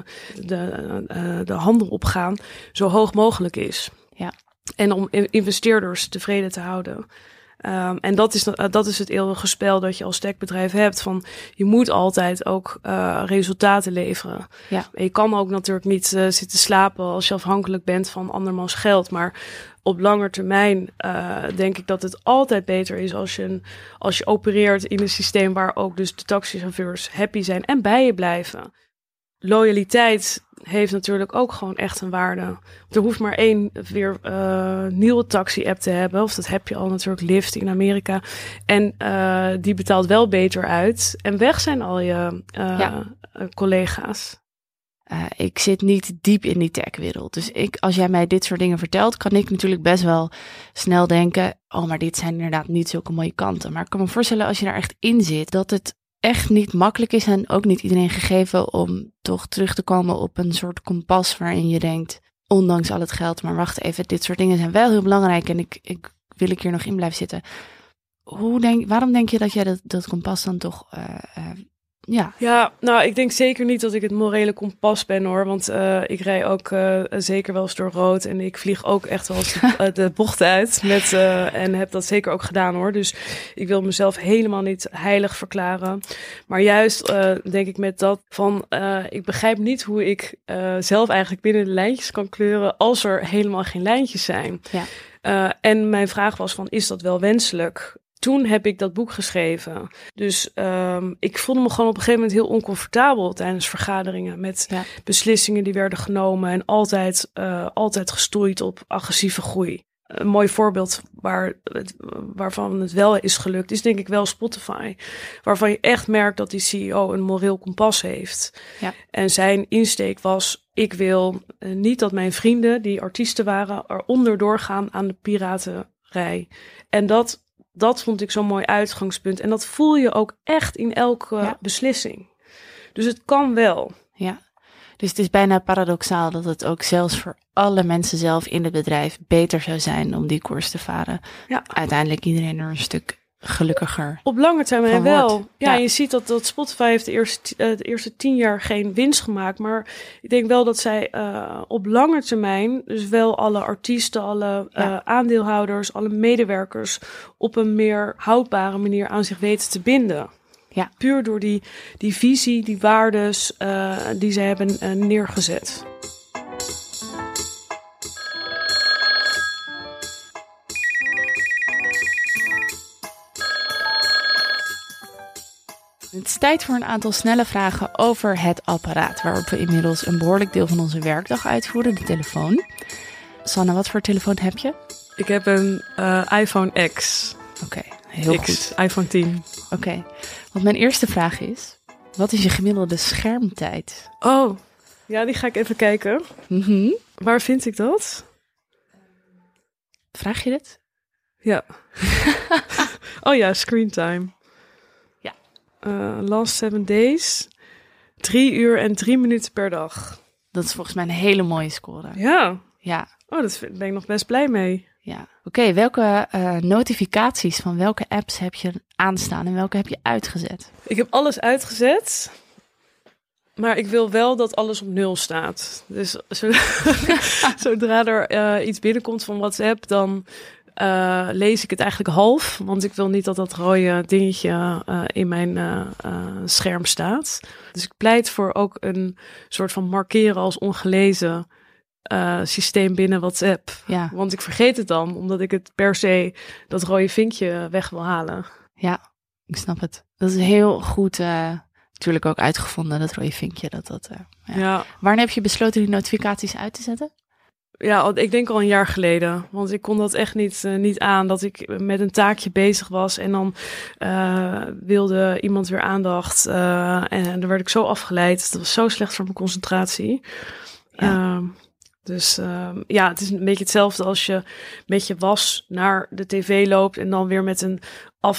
Speaker 2: de handel opgaan zo hoog mogelijk is.
Speaker 1: Ja.
Speaker 2: En om investeerders tevreden te houden. En dat is het eeuwige spel dat je als techbedrijf hebt. Van je moet altijd ook resultaten leveren.
Speaker 1: Ja.
Speaker 2: En je kan ook natuurlijk niet zitten slapen als je afhankelijk bent van andermans geld. Maar op lange termijn denk ik dat het altijd beter is als je opereert in een systeem waar ook dus de taxichauffeurs happy zijn en bij je blijven. Loyaliteit heeft natuurlijk ook gewoon echt een waarde. Er hoeft maar één nieuwe taxi-app te hebben. Of dat heb je al natuurlijk, Lyft in Amerika. En die betaalt wel beter uit. En weg zijn al je collega's.
Speaker 1: Ik zit niet diep in die techwereld. Dus als jij mij dit soort dingen vertelt, kan ik natuurlijk best wel snel denken, maar dit zijn inderdaad niet zulke mooie kanten. Maar ik kan me voorstellen, als je daar echt in zit, dat het echt niet makkelijk is en ook niet iedereen gegeven om toch terug te komen op een soort kompas waarin je denkt, ondanks al het geld, maar wacht even, dit soort dingen zijn wel heel belangrijk en ik wil hier nog in blijven zitten. Waarom denk je dat jij dat kompas dan toch
Speaker 2: Ja, nou, ik denk zeker niet dat ik het morele kompas ben, hoor. Want ik rij ook zeker wel eens door rood. En ik vlieg ook echt wel eens de bocht uit. En heb dat zeker ook gedaan, hoor. Dus ik wil mezelf helemaal niet heilig verklaren. Maar juist denk ik met dat van, ik begrijp niet hoe ik zelf eigenlijk binnen de lijntjes kan kleuren als er helemaal geen lijntjes zijn.
Speaker 1: Ja.
Speaker 2: En mijn vraag was van, is dat wel wenselijk? Toen heb ik dat boek geschreven. Dus ik voelde me gewoon op een gegeven moment heel oncomfortabel tijdens vergaderingen met beslissingen die werden genomen en altijd gestoeid op agressieve groei. Een mooi voorbeeld waarvan het wel is gelukt, is denk ik wel Spotify. Waarvan je echt merkt dat die CEO een moreel kompas heeft.
Speaker 1: Ja.
Speaker 2: En zijn insteek was, ik wil niet dat mijn vrienden, die artiesten waren, eronder doorgaan aan de piraterij. En dat vond ik zo'n mooi uitgangspunt. En dat voel je ook echt in elke beslissing. Dus het kan wel.
Speaker 1: Ja, dus het is bijna paradoxaal dat het ook zelfs voor alle mensen zelf in het bedrijf beter zou zijn om die koers te varen. Ja. Uiteindelijk iedereen er een stuk gelukkiger.
Speaker 2: Op lange termijn
Speaker 1: Van
Speaker 2: wel.
Speaker 1: wordt.
Speaker 2: Ja,
Speaker 1: Ja.
Speaker 2: je ziet dat Spotify heeft de eerste 10 jaar geen winst gemaakt. Maar ik denk wel dat zij op lange termijn dus wel alle artiesten, alle aandeelhouders, alle medewerkers op een meer houdbare manier aan zich weten te binden.
Speaker 1: Ja.
Speaker 2: Puur door die visie, die waardes die ze hebben neergezet.
Speaker 1: Het is tijd voor een aantal snelle vragen over het apparaat, waarop we inmiddels een behoorlijk deel van onze werkdag uitvoeren, de telefoon. Sanne, wat voor telefoon heb je?
Speaker 2: Ik heb een iPhone X.
Speaker 1: Oké, heel
Speaker 2: X,
Speaker 1: goed.
Speaker 2: iPhone 10.
Speaker 1: Oké, want mijn eerste vraag is, wat is je gemiddelde schermtijd?
Speaker 2: Oh, ja, die ga ik even kijken.
Speaker 1: Mhm.
Speaker 2: Waar vind ik dat?
Speaker 1: Vraag je dit?
Speaker 2: Ja. Oh ja, screen time.
Speaker 1: Ja.
Speaker 2: Last 7 days. 3 uur en 3 minuten per dag.
Speaker 1: Dat is volgens mij een hele mooie score.
Speaker 2: Ja.
Speaker 1: Ja,
Speaker 2: Oh, daar ben ik nog best blij mee.
Speaker 1: ja. Oké, welke notificaties van welke apps heb je aanstaan en welke heb je uitgezet?
Speaker 2: Ik heb alles uitgezet. Maar ik wil wel dat alles op 0 staat. Dus zodra er iets binnenkomt van WhatsApp, dan lees ik het eigenlijk half. Want ik wil niet dat dat rode dingetje in mijn scherm staat. Dus ik pleit voor ook een soort van markeren als ongelezen systeem binnen WhatsApp.
Speaker 1: Ja,
Speaker 2: Want ik vergeet het dan, omdat ik het per se dat rode vinkje weg wil halen.
Speaker 1: ja, ik snap het. Dat is heel goed, natuurlijk ook uitgevonden, dat rode vinkje.
Speaker 2: Ja.
Speaker 1: Wanneer heb je besloten die notificaties uit te zetten?
Speaker 2: Ja, ik denk al een jaar geleden. Want ik kon dat echt niet aan. Dat ik met een taakje bezig was. En dan wilde iemand weer aandacht. En dan werd ik zo afgeleid. Dat was zo slecht voor mijn concentratie.
Speaker 1: Ja.
Speaker 2: Dus het is een beetje hetzelfde als je met je was naar de tv loopt. En dan weer met een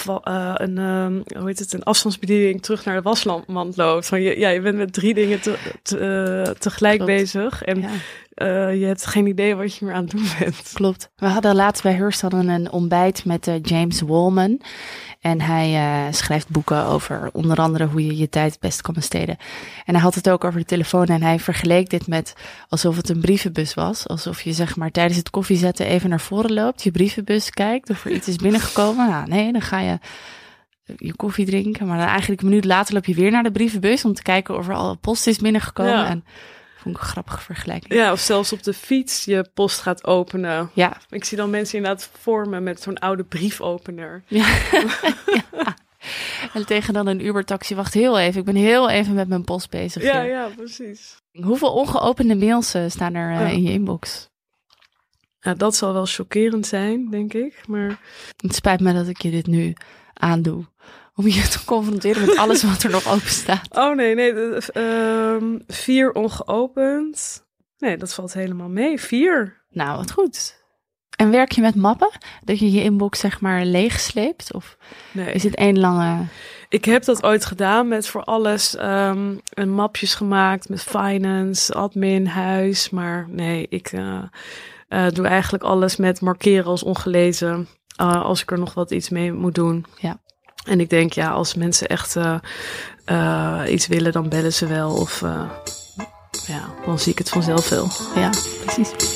Speaker 2: afstandsbediening terug naar de wasmand loopt. Van je bent met 3 dingen tegelijk
Speaker 1: Klopt.
Speaker 2: bezig. En je hebt geen idee wat je meer aan het doen bent.
Speaker 1: Klopt. We hadden laatst bij Hearst een ontbijt met James Wallman. En hij schrijft boeken over onder andere hoe je je tijd het best kan besteden. En hij had het ook over de telefoon en hij vergeleek dit met alsof het een brievenbus was. Alsof je zeg maar tijdens het koffiezetten even naar voren loopt, je brievenbus kijkt of er iets is binnengekomen. Nou, nee, dan ga je koffie drinken. Maar dan eigenlijk een minuut later loop je weer naar de brievenbus om te kijken of er al post is binnengekomen.
Speaker 2: Ja.
Speaker 1: En vond ik een grappige vergelijking.
Speaker 2: Ja, of zelfs op de fiets je post gaat openen.
Speaker 1: Ja.
Speaker 2: Ik zie dan mensen inderdaad voor me met zo'n oude briefopener.
Speaker 1: Ja. Ja. En tegen dan een Uber-taxi, wacht heel even. Ik ben heel even met mijn post bezig.
Speaker 2: Ja,
Speaker 1: hier.
Speaker 2: ja, precies.
Speaker 1: Hoeveel ongeopende mails staan er in je inbox?
Speaker 2: Ja, dat zal wel chockerend zijn, denk ik. Maar
Speaker 1: Het spijt me dat ik je dit nu aandoe. Om je te confronteren met alles wat er nog open staat.
Speaker 2: oh nee, 4 ongeopend. Nee, dat valt helemaal mee. 4.
Speaker 1: Nou, wat goed. En werk je met mappen? Dat je je inbox zeg maar leeg sleept? Of
Speaker 2: Nee.
Speaker 1: is het één lange...
Speaker 2: Ik heb dat ooit gedaan met voor alles mapjes gemaakt met finance, admin, huis. Maar nee, ik doe eigenlijk alles met markeren als ongelezen. Als ik er nog wat iets mee moet doen.
Speaker 1: Ja.
Speaker 2: En ik denk, ja, als mensen echt iets willen, dan bellen ze wel. Of dan zie ik het vanzelf wel.
Speaker 1: Ja, precies.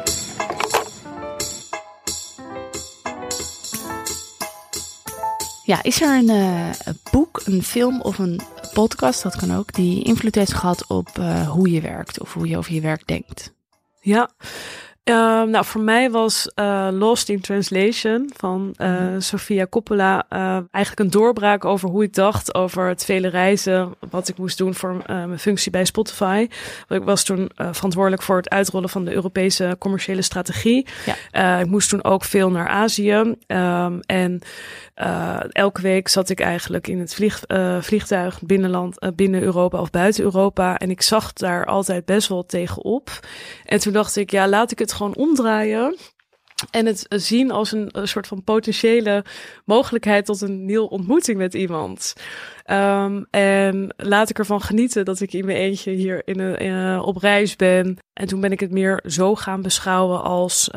Speaker 1: Ja, is er een boek, een film of een podcast, dat kan ook, die invloed heeft gehad op hoe je werkt of hoe je over je werk denkt?
Speaker 2: Ja. Nou, voor mij was Lost in Translation van Sofia Coppola eigenlijk een doorbraak over hoe ik dacht over het vele reizen, wat ik moest doen voor mijn functie bij Spotify. Want ik was toen verantwoordelijk voor het uitrollen van de Europese commerciële strategie. Ja. Ik moest toen ook veel naar Azië en elke week zat ik eigenlijk in het vliegtuig binnen Europa of buiten Europa. En ik zag daar altijd best wel tegenop. En toen dacht ik, ja, laat ik het gewoon omdraaien. En het zien als een soort van potentiële mogelijkheid tot een nieuwe ontmoeting met iemand. En laat ik ervan genieten dat ik in mijn eentje hier op reis ben. En toen ben ik het meer zo gaan beschouwen als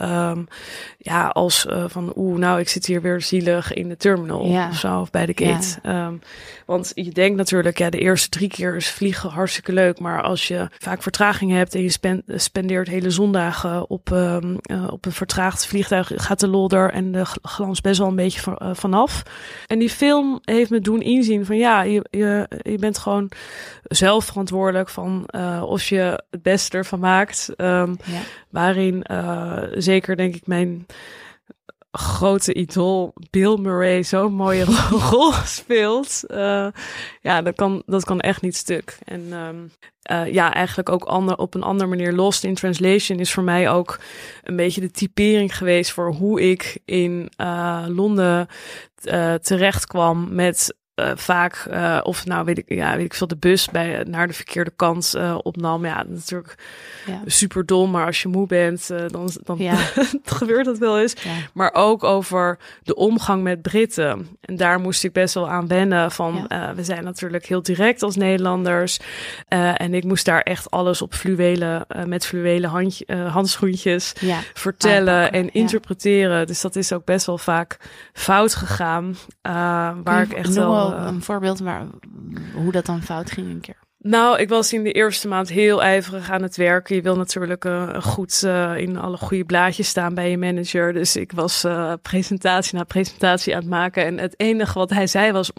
Speaker 2: ik zit hier weer zielig in de terminal of zo, of bij de gate. Ja. Want je denkt natuurlijk, de eerste 3 keer is vliegen hartstikke leuk. Maar als je vaak vertraging hebt en je spendeert hele zondagen op een vertraagd vliegtuig, gaat de lol er en de glans best wel een beetje vanaf. En die film heeft me doen inzien van je bent gewoon zelf verantwoordelijk van of je het beste ervan maakt. Waarin zeker denk ik mijn grote idool Bill Murray zo'n mooie rol speelt. Dat kan echt niet stuk. En eigenlijk ook op een andere manier. Lost in Translation is voor mij ook een beetje de typering geweest voor hoe ik in Londen terecht kwam met vaak, weet ik veel, de bus naar de verkeerde kant opnam. Ja, natuurlijk super dom, maar als je moe bent, dan gebeurt dat wel eens. Ja. Maar ook over de omgang met Britten. En daar moest ik best wel aan wennen van, we zijn natuurlijk heel direct als Nederlanders. En ik moest daar echt alles op met fluwelen handschoentjes vertellen en interpreteren. Dus dat is ook best wel vaak fout gegaan. Waar ik echt wel
Speaker 1: een voorbeeld hoe dat dan fout ging een keer.
Speaker 2: Nou, ik was in de eerste maand heel ijverig aan het werken. Je wil natuurlijk goed in alle goede blaadjes staan bij je manager. Dus ik was presentatie na presentatie aan het maken. En het enige wat hij zei was,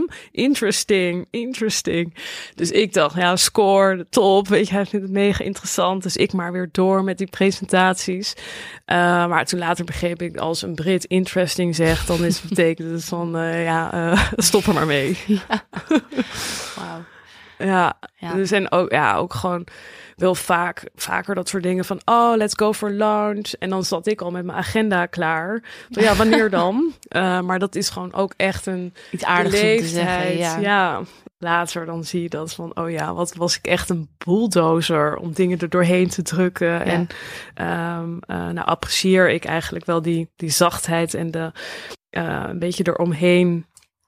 Speaker 2: interesting. Dus ik dacht, score, top. Weet je, hij vindt het mega interessant. Dus ik maar weer door met die presentaties. Maar toen later begreep ik, als een Brit interesting zegt, dan betekent het van, stop er maar mee. Ja.
Speaker 1: Wauw.
Speaker 2: Ja, er zijn ook gewoon wel vaker dat soort dingen van, let's go for lunch. En dan zat ik al met mijn agenda klaar. Van, wanneer dan? Maar dat is gewoon ook echt iets aardigs om te zeggen. Ja. Later dan zie je dat van, wat was ik echt een bulldozer om dingen er doorheen te drukken. Ja. En apprecieer ik eigenlijk wel die zachtheid en de een beetje eromheen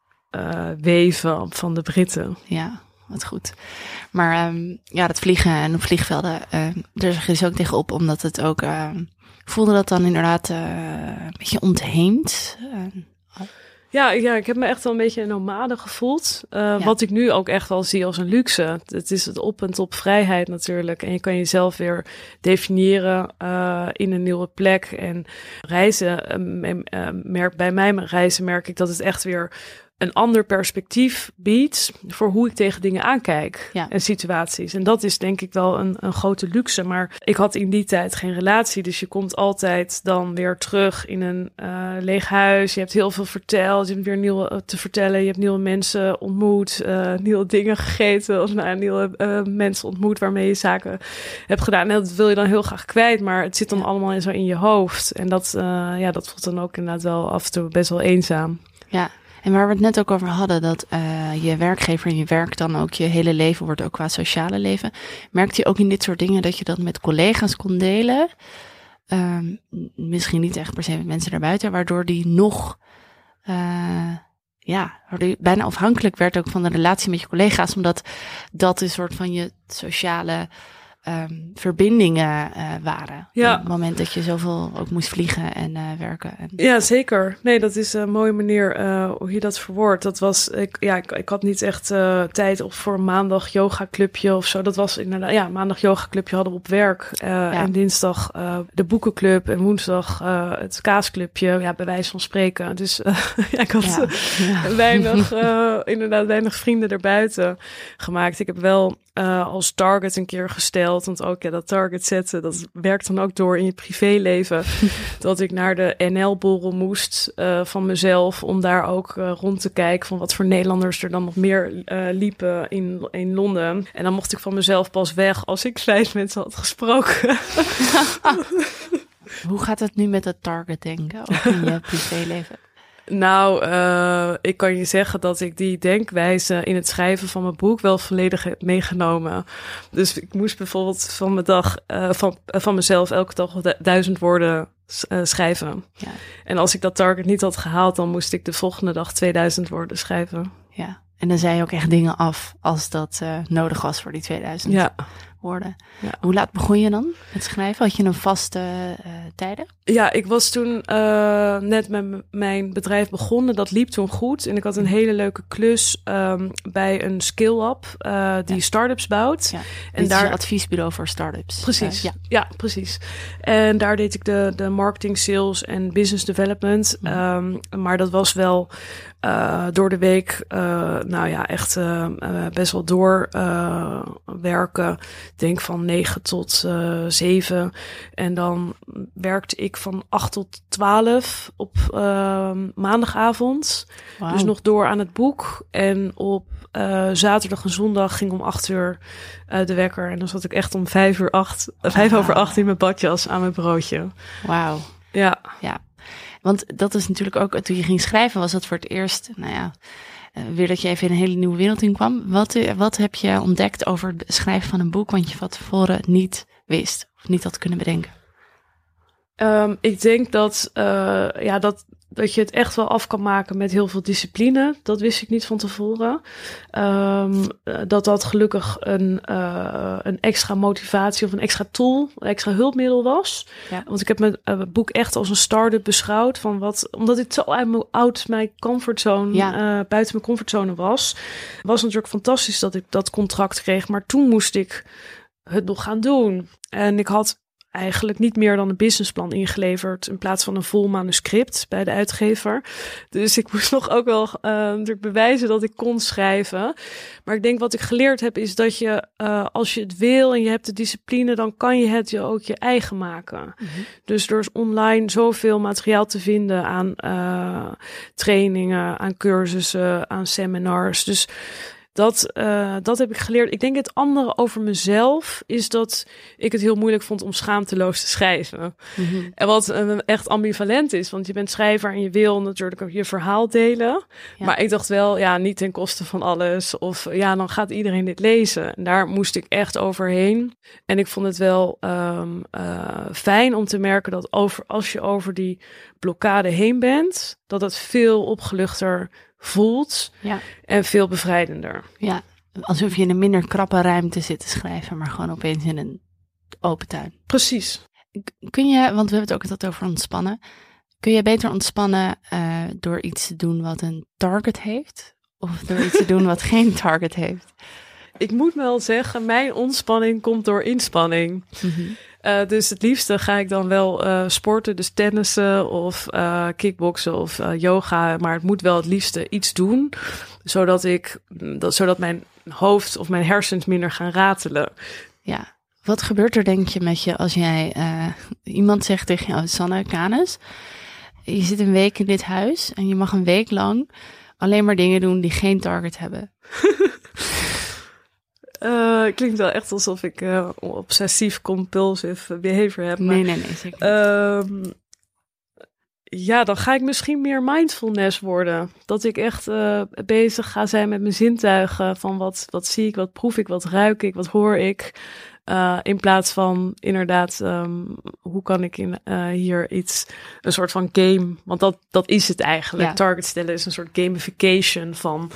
Speaker 2: weven van de Britten.
Speaker 1: Ja. Wat goed. Maar dat vliegen en op vliegvelden, daar zeg je dus ook tegenop, omdat het ook, voelde dat dan inderdaad een beetje ontheemd?
Speaker 2: Ja, ik heb me echt wel een beetje een nomade gevoeld. Wat ik nu ook echt wel zie als een luxe. Het is het op en top vrijheid natuurlijk. En je kan jezelf weer definiëren in een nieuwe plek. En reizen, bij mijn reizen merk ik dat het echt weer een ander perspectief biedt voor hoe ik tegen dingen aankijk en situaties. En dat is denk ik wel een grote luxe. Maar ik had in die tijd geen relatie, dus je komt altijd dan weer terug in een leeg huis. Je hebt heel veel verteld, je hebt weer nieuwe te vertellen. Je hebt nieuwe mensen ontmoet, nieuwe dingen gegeten of nieuwe mensen ontmoet waarmee je zaken hebt gedaan. En dat wil je dan heel graag kwijt, maar het zit dan allemaal zo in je hoofd. En dat voelt dan ook inderdaad wel af en toe best wel eenzaam.
Speaker 1: Ja. En waar we het net ook over hadden, dat je werkgever en je werk dan ook je hele leven wordt, ook qua sociale leven. Merkte je ook in dit soort dingen dat je dat met collega's kon delen? Misschien niet echt per se met mensen daarbuiten, waardoor die nog, waardoor je bijna afhankelijk werd ook van de relatie met je collega's, omdat dat een soort van je sociale verbindingen waren.
Speaker 2: Ja.
Speaker 1: Op het moment dat je zoveel ook moest vliegen en werken.
Speaker 2: Ja, zeker. Nee, dat is een mooie manier hoe je dat verwoordt. Dat was, ik had niet echt tijd voor een maandag yoga clubje of zo. Dat was inderdaad, maandag yoga clubje hadden we op werk. En dinsdag de boekenclub en woensdag het kaasclubje. Bij wijze van spreken. Dus ik had weinig vrienden erbuiten gemaakt. Ik heb wel als target een keer gesteld. Want ook dat target zetten, dat werkt dan ook door in je privéleven. Dat ik naar de NL-borrel moest van mezelf. Om daar ook rond te kijken van wat voor Nederlanders er dan nog meer liepen in Londen. En dan mocht ik van mezelf pas weg als ik 5 mensen had gesproken.
Speaker 1: Hoe gaat het nu met het target denken ook in je privéleven?
Speaker 2: Nou, ik kan je zeggen dat ik die denkwijze in het schrijven van mijn boek wel volledig heb meegenomen. Dus ik moest bijvoorbeeld van mijn dag, van mezelf elke dag 1000 woorden schrijven. Ja. En als ik dat target niet had gehaald, dan moest ik de volgende dag 2000 woorden schrijven.
Speaker 1: Ja. En dan zei je ook echt dingen af als dat nodig was voor die 2000 woorden. Ja. Hoe laat begon je dan met schrijven? Had je een vaste tijden?
Speaker 2: Ja, ik was toen net met mijn bedrijf begonnen. Dat liep toen goed. En ik had een hele leuke klus bij een skill-up die start-ups bouwt.
Speaker 1: Ja. En daar is een adviesbureau voor start-ups.
Speaker 2: Precies, ja, precies. En daar deed ik de marketing, sales en business development. Maar dat was wel door de week, echt best wel doorwerken. Ik denk van 9 tot 7. En dan werkte ik van 8 tot 12 op maandagavond. Wow. Dus nog door aan het boek. En op zaterdag en zondag ging om 8 uur de wekker. En dan zat ik echt om 5 over 8 in mijn badjas aan mijn broodje.
Speaker 1: Wauw.
Speaker 2: Ja.
Speaker 1: Want dat is natuurlijk ook, toen je ging schrijven, was dat voor het eerst, weer dat je even in een hele nieuwe wereld in kwam. Wat heb je ontdekt over het schrijven van een boek, want je van tevoren niet wist of niet had kunnen bedenken?
Speaker 2: Ik denk dat je het echt wel af kan maken met heel veel discipline. Dat wist ik niet van tevoren. Dat gelukkig een extra motivatie of een extra tool, een extra hulpmiddel was. Ja. Want ik heb mijn boek echt als een start-up beschouwd. Omdat ik zo uit mijn comfortzone, buiten mijn comfortzone was natuurlijk fantastisch dat ik dat contract kreeg. Maar toen moest ik het nog gaan doen. En ik had eigenlijk niet meer dan een businessplan ingeleverd in plaats van een vol manuscript bij de uitgever. Dus ik moest nog ook wel natuurlijk bewijzen dat ik kon schrijven. Maar ik denk wat ik geleerd heb is dat je als je het wil en je hebt de discipline, dan kan je het je ook je eigen maken. Mm-hmm. Dus er is online zoveel materiaal te vinden aan trainingen, aan cursussen, aan seminars. Dus dat heb ik geleerd. Ik denk het andere over mezelf is dat ik het heel moeilijk vond om schaamteloos te schrijven. Mm-hmm. En wat echt ambivalent is, want je bent schrijver en je wil natuurlijk ook je verhaal delen. Ja. Maar ik dacht wel, niet ten koste van alles. Of dan gaat iedereen dit lezen. En daar moest ik echt overheen. En ik vond het wel fijn om te merken dat als je over die blokkade heen bent, dat het veel opgeluchter voelt en veel bevrijdender.
Speaker 1: Ja, alsof je in een minder krappe ruimte zit te schrijven, maar gewoon opeens in een open tuin.
Speaker 2: Precies.
Speaker 1: Kun je, want we hebben het ook altijd over ontspannen. Kun je beter ontspannen door iets te doen wat een target heeft? Of door iets te doen wat geen target heeft?
Speaker 2: Ik moet wel zeggen, mijn ontspanning komt door inspanning. Mm-hmm. Dus het liefste ga ik dan wel sporten, dus tennissen of kickboksen of yoga. Maar het moet wel het liefste iets doen, zodat mijn hoofd of mijn hersens minder gaan ratelen.
Speaker 1: Ja, wat gebeurt er denk je met je als jij iemand zegt tegen jou, Sanne Canes, je zit een week in dit huis en je mag een week lang alleen maar dingen doen die geen target hebben?
Speaker 2: Klinkt wel echt alsof ik obsessief-compulsive behavior heb.
Speaker 1: Nee, zeker niet.
Speaker 2: Dan ga ik misschien meer mindfulness worden. Dat ik echt bezig ga zijn met mijn zintuigen. Van wat zie ik, wat proef ik, wat ruik ik, wat hoor ik. In plaats van inderdaad, hoe kan ik hier een soort van game, want dat is het eigenlijk. Ja. Target stellen is een soort gamification van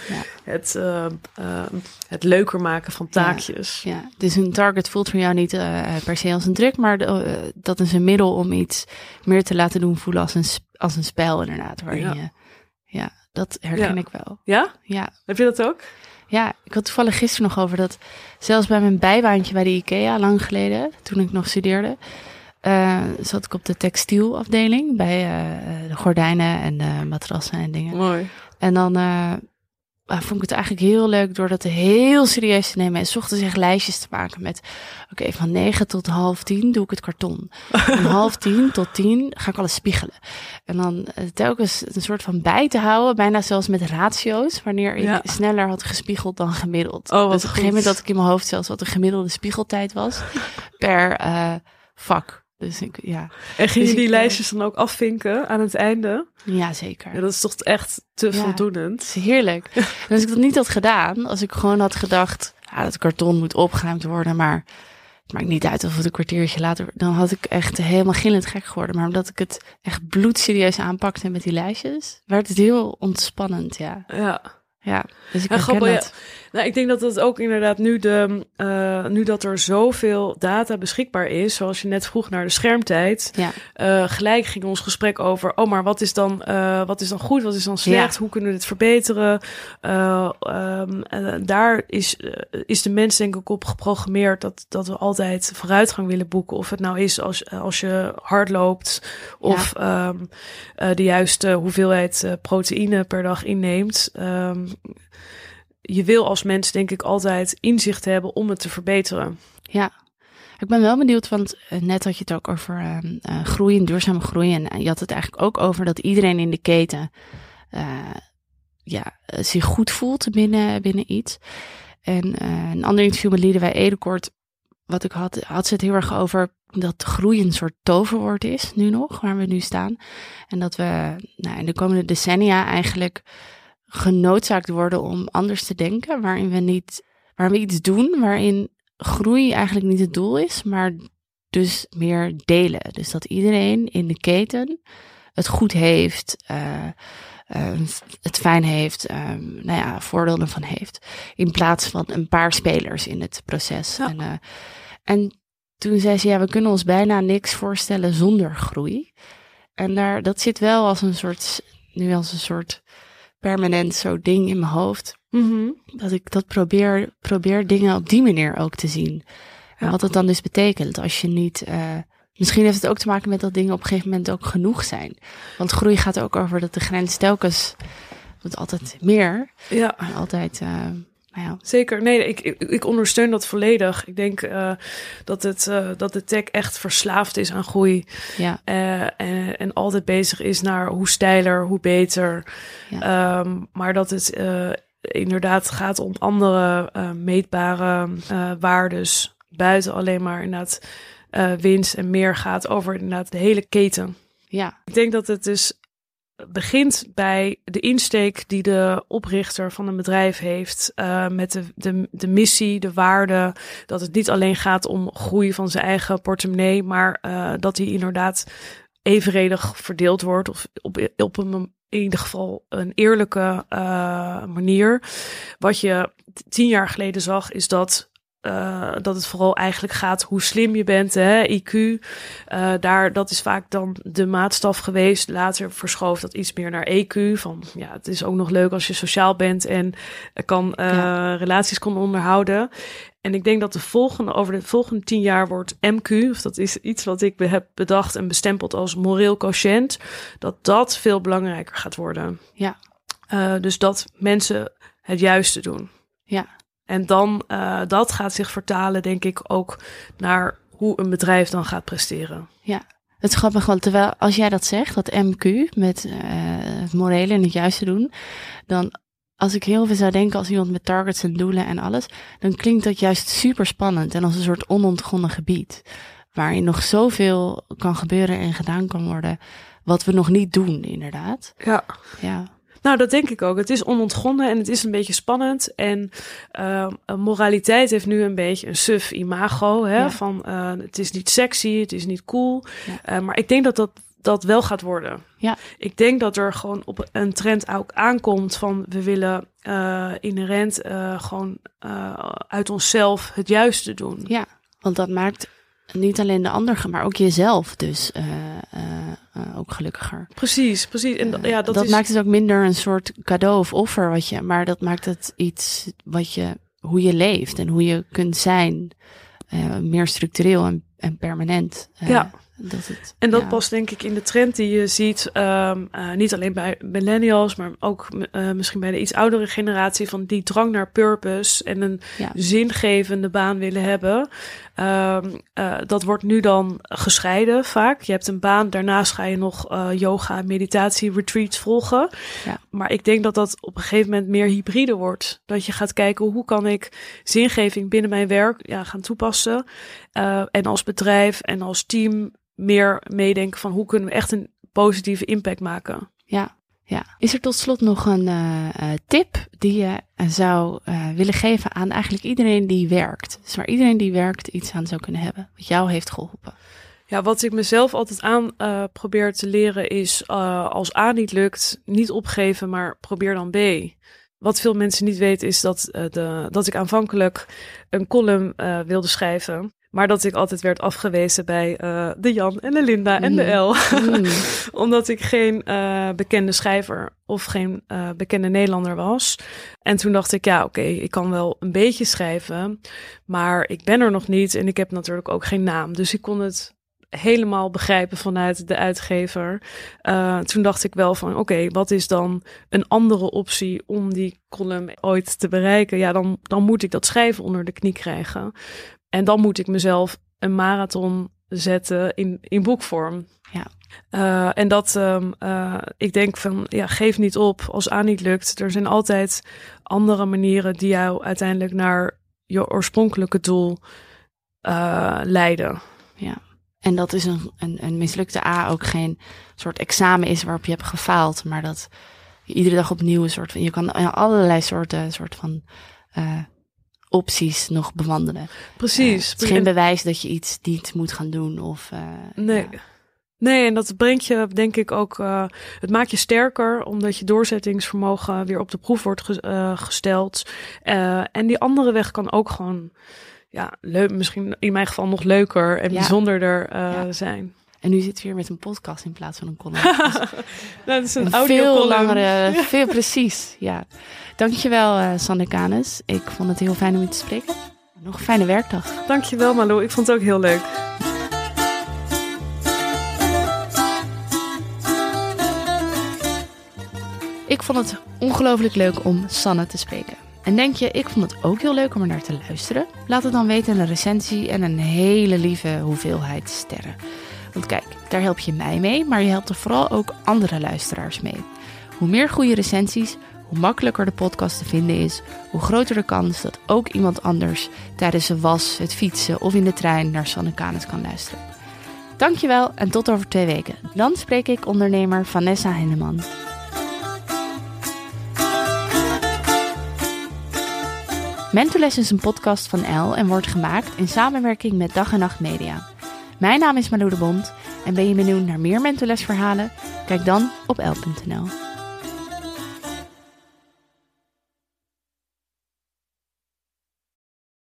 Speaker 2: het leuker maken van taakjes.
Speaker 1: Ja. Dus een target voelt voor jou niet per se als een druk, maar dat is een middel om iets meer te laten doen voelen als een spel inderdaad. Dat herken ik wel.
Speaker 2: Ja?
Speaker 1: Ja.
Speaker 2: Heb je dat ook?
Speaker 1: Ja, ik had toevallig gisteren nog over dat zelfs bij mijn bijbaantje bij de IKEA, lang geleden, toen ik nog studeerde, zat ik op de textielafdeling bij de gordijnen en de matrassen en dingen.
Speaker 2: Mooi.
Speaker 1: En dan vond ik het eigenlijk heel leuk door dat heel serieus te nemen en 's ochtends echt lijstjes te maken met van 9 tot 9:30 doe ik het karton. Van 9:30 tot 10 ga ik alles spiegelen. En dan telkens een soort van bij te houden, bijna zelfs met ratio's, wanneer ik sneller had gespiegeld dan gemiddeld. Dus op een gegeven moment had ik in mijn hoofd zelfs wat de gemiddelde spiegeltijd was per vak. Dus
Speaker 2: En ging je die lijstjes dan ook afvinken aan het einde?
Speaker 1: Ja, zeker.
Speaker 2: Ja, dat is toch echt te voldoenend.
Speaker 1: Het is heerlijk. En als ik dat niet had gedaan, als ik gewoon had gedacht, dat karton moet opgeruimd worden, maar het maakt niet uit of het een kwartiertje later, dan had ik echt helemaal gillend gek geworden. Maar omdat ik het echt bloedserieus aanpakte met die lijstjes, werd het heel ontspannend,
Speaker 2: Ja.
Speaker 1: Ja, dus ik
Speaker 2: En
Speaker 1: herken
Speaker 2: grappig,
Speaker 1: dat.
Speaker 2: Nou, ik denk dat dat ook inderdaad nu dat er zoveel data beschikbaar is, zoals je net vroeg naar de schermtijd, gelijk ging ons gesprek over, maar wat is dan goed, wat is dan slecht, hoe kunnen we dit verbeteren? Daar is de mens denk ik op geprogrammeerd dat we altijd vooruitgang willen boeken, of het nou is als je hard loopt of de juiste hoeveelheid proteïne per dag inneemt. Je wil als mens denk ik altijd inzicht hebben om het te verbeteren.
Speaker 1: Ja, ik ben wel benieuwd, want net had je het ook over groei en duurzame groei. En je had het eigenlijk ook over dat iedereen in de keten zich goed voelt binnen iets. En een ander interview met Liedewij Edekoort, wat ik had ze het heel erg over dat groei een soort toverwoord is, nu nog, waar we nu staan. En dat we in de komende decennia eigenlijk genoodzaakt worden om anders te denken, waarin we iets doen, waarin groei eigenlijk niet het doel is, maar dus meer delen. Dus dat iedereen in de keten het goed heeft, het fijn heeft, voordelen van heeft, in plaats van een paar spelers in het proces. Ja. En toen zei ze, we kunnen ons bijna niks voorstellen zonder groei. En dat zit wel als een soort permanent zo ding in mijn hoofd. Mm-hmm. Dat ik dat probeer dingen op die manier ook te zien. En wat het dan dus betekent als je niet... misschien heeft het ook te maken met dat dingen op een gegeven moment ook genoeg zijn. Want groei gaat ook over dat de grens telkens... wordt altijd meer. Ja. En altijd...
Speaker 2: Zeker. Nee, ik ondersteun dat volledig. Ik denk dat de tech echt verslaafd is aan groei. Ja. En altijd bezig is naar hoe steiler, hoe beter. Ja. Maar dat het inderdaad gaat om andere meetbare waardes. Buiten alleen maar inderdaad winst en meer gaat over inderdaad de hele keten. Ja. Ik denk dat het dus begint bij de insteek die de oprichter van een bedrijf heeft, met de missie, de waarde, dat het niet alleen gaat om groei van zijn eigen portemonnee, maar dat die inderdaad evenredig verdeeld wordt of op een in ieder geval een eerlijke manier. Wat je 10 jaar geleden zag, is dat het vooral eigenlijk gaat hoe slim je bent, hè? IQ. Dat is vaak dan de maatstaf geweest. Later verschoof dat iets meer naar EQ. Van het is ook nog leuk als je sociaal bent en relaties kan onderhouden. En ik denk dat over de volgende 10 jaar wordt MQ, of dat is iets wat ik heb bedacht en bestempeld als moreel quotient, dat veel belangrijker gaat worden. Ja. Dus dat mensen het juiste doen. Ja. En dan, dat gaat zich vertalen, denk ik, ook naar hoe een bedrijf dan gaat presteren. Ja, het is grappig, want terwijl als jij dat zegt, dat MQ, met het morele en het juiste doen, dan als ik heel veel zou denken als iemand met targets en doelen en alles, dan klinkt dat juist super spannend en als een soort onontgonnen gebied, waarin nog zoveel kan gebeuren en gedaan kan worden, wat we nog niet doen, inderdaad. Ja. Ja. Nou, dat denk ik ook. Het is onontgonnen en het is een beetje spannend. En moraliteit heeft nu een beetje een suf imago. Hè? Ja. Van het is niet sexy, het is niet cool. Ja. Maar ik denk dat wel gaat worden. Ja. Ik denk dat er gewoon op een trend ook aankomt van we willen inherent gewoon uit onszelf het juiste doen. Ja, want dat maakt niet alleen de ander, maar ook jezelf dus ook gelukkiger. Precies. En dat maakt het ook minder een soort cadeau of offer maar dat maakt het iets hoe je leeft en hoe je kunt zijn, meer structureel en permanent. Dat past denk ik in de trend die je ziet, niet alleen bij millennials, maar ook misschien bij de iets oudere generatie, van die drang naar purpose en een zingevende baan willen hebben. Dat wordt nu dan gescheiden vaak. Je hebt een baan, daarnaast ga je nog yoga, meditatie, retreats volgen. Ja. Maar ik denk dat op een gegeven moment meer hybride wordt. Dat je gaat kijken, hoe kan ik zingeving binnen mijn werk gaan toepassen. En als bedrijf en als team meer meedenken van hoe kunnen we echt een positieve impact maken. Ja. Is er tot slot nog een tip die je zou willen geven aan eigenlijk iedereen die werkt? Dus waar iedereen die werkt iets aan zou kunnen hebben, wat jou heeft geholpen? Ja, wat ik mezelf altijd aan probeer te leren is, als A niet lukt, niet opgeven, maar probeer dan B. Wat veel mensen niet weten is dat ik aanvankelijk een column wilde schrijven. Maar dat ik altijd werd afgewezen bij de Jan en de Linda en de L. Omdat ik geen bekende schrijver of geen bekende Nederlander was. En toen dacht ik, oké, ik kan wel een beetje schrijven. Maar ik ben er nog niet en ik heb natuurlijk ook geen naam. Dus ik kon het helemaal begrijpen vanuit de uitgever. Toen dacht ik wel van, oké, wat is dan een andere optie om die column ooit te bereiken? Ja, dan moet ik dat schrijven onder de knie krijgen. En dan moet ik mezelf een marathon zetten in boekvorm.
Speaker 1: Ja.
Speaker 2: En dat, ik denk van, geef niet op als A niet lukt. Er zijn altijd andere manieren die jou uiteindelijk naar je oorspronkelijke doel leiden.
Speaker 1: Ja. En dat is een mislukte A ook geen soort examen is waarop je hebt gefaald, maar dat je iedere dag opnieuw een soort van, je kan allerlei soort van opties nog bewandelen.
Speaker 2: Precies.
Speaker 1: Het is geen bewijs dat je iets niet moet gaan doen of
Speaker 2: nee. Ja. Nee, en dat brengt je, denk ik ook, het maakt je sterker, omdat je doorzettingsvermogen weer op de proef wordt gesteld. En die andere weg kan ook gewoon, leuk, misschien in mijn geval nog leuker en bijzonderder zijn.
Speaker 1: En nu zit je weer met een podcast in plaats van een column.
Speaker 2: Dat is een audio
Speaker 1: veel langere, veel precies, ja. Dankjewel, Sanne Canes. Ik vond het heel fijn om je te spreken. Nog een fijne werkdag.
Speaker 2: Dankjewel, Malou. Ik vond het ook heel leuk.
Speaker 1: Ik vond het ongelooflijk leuk om Sanne te spreken. En denk je, ik vond het ook heel leuk om er naar te luisteren? Laat het dan weten in een recensie en een hele lieve hoeveelheid sterren. Want kijk, daar help je mij mee, maar je helpt er vooral ook andere luisteraars mee. Hoe meer goede recensies, hoe makkelijker de podcast te vinden is, hoe groter de kans dat ook iemand anders tijdens de was, het fietsen of in de trein naar Sanne Canes kan luisteren. Dankjewel en tot over 2 weken. Dan spreek ik ondernemer Vanessa Henneman. Mentorles is een podcast van Elle en wordt gemaakt in samenwerking met Dag en Nacht Media. Mijn naam is Malou de Bond en ben je benieuwd naar meer Mentorles verhalen? Kijk dan op elle.nl.